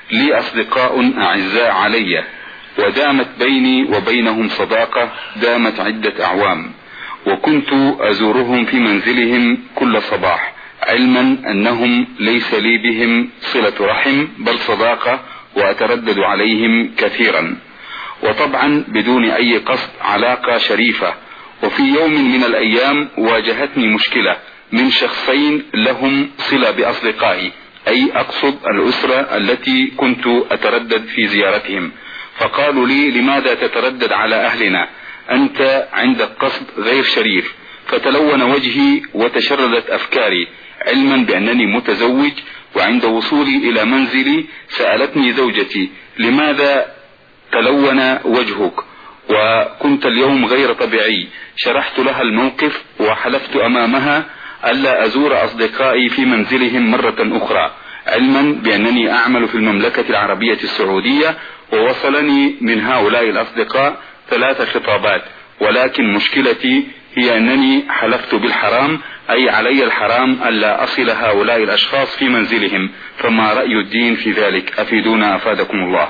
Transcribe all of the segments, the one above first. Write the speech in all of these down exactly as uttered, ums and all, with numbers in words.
لي أصدقاء أعزاء علي، ودامت بيني وبينهم صداقة دامت عدة أعوام، وكنت أزورهم في منزلهم كل صباح، علما أنهم ليس لي بهم صلة رحم بل صداقة، وأتردد عليهم كثيرا، وطبعا بدون أي قصد، علاقة شريفة. وفي يوم من الأيام واجهتني مشكلة من شخصين لهم صلة بأصدقائي، أي أقصد الأسرة التي كنت أتردد في زيارتهم، فقالوا لي: لماذا تتردد على أهلنا؟ أنت عندك قصد غير شريف. فتلون وجهي وتشردت أفكاري، علما بأنني متزوج. وعند وصولي إلى منزلي سألتني زوجتي: لماذا تلون وجهك؟ وكنت اليوم غير طبيعي. شرحت لها الموقف وحلفت أمامها ألا أزور أصدقائي في منزلهم مرة أخرى، علما بأنني أعمل في المملكة العربية السعودية، ووصلني من هؤلاء الأصدقاء ثلاث خطابات، ولكن مشكلتي هي أنني حلفت بالحرام، أي علي الحرام ألا أصل هؤلاء الأشخاص في منزلهم. فما رأي الدين في ذلك؟ أفيدونا أفادكم الله.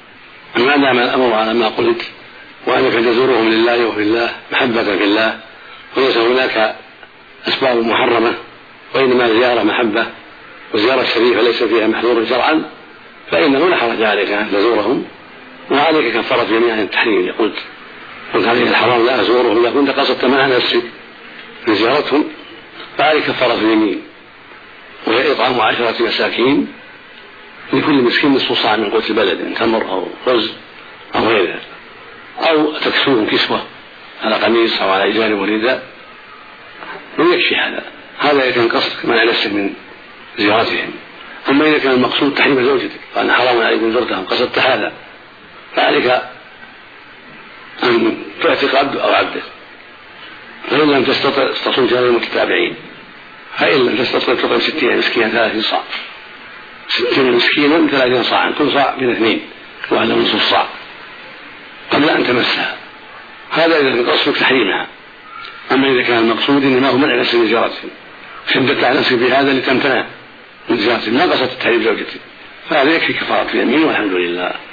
ما دام الأمر على ما قلت، وأنك تزورهم لله وفي الله محبة في الله، وليس هناك أسباب محرمة، وإنما زيارة محبة وزيارة شريفة ليس فيها محظور شرعا، فإنه لا حرج عليك أن تزورهم، وعليك كفارة يمين عن التحريم. قلت قلت عليه الحرام لا أزورهم، إذا كنت قصدت مع نفسك في زيارتهم فعليك كفارة يمين، وهي إطعام عشرة مساكين لكل مسكين نصف صاع من قوت البلد، تمر أو رز أو غيرها، أو تكسوهم كسوة على قميص أو على إزار ورداء، ويكفي هذا. هذا إذا كان قصدك منع نفسك من زيارتهم. أما إذا كان المقصود تحريم زوجتك، فأنا حرام عليك من زرتهم، قصدت هذا، فعليك أن تعتق عبد أو عبده، فإن لم تستطع تصوم ثلاثة متتابعين، فإن لم تستطع تطعم ستين مسكينا ثلاثين صاع، ستين مسكينا ثلاثين صاعا، كل صاع من اثنين، وعلى نصف صاع قبل أن تمسها. هذا إذا كان قصدك تحريمها. أما إذا كان المقصود إنما هو منع نفسك من زيارتهم، شدت على نفسك بهذا لتمتنع من زيارتهم، لا قصدت تحريم زوجتك، فهذا يكفي كفارة اليمين، والحمد لله.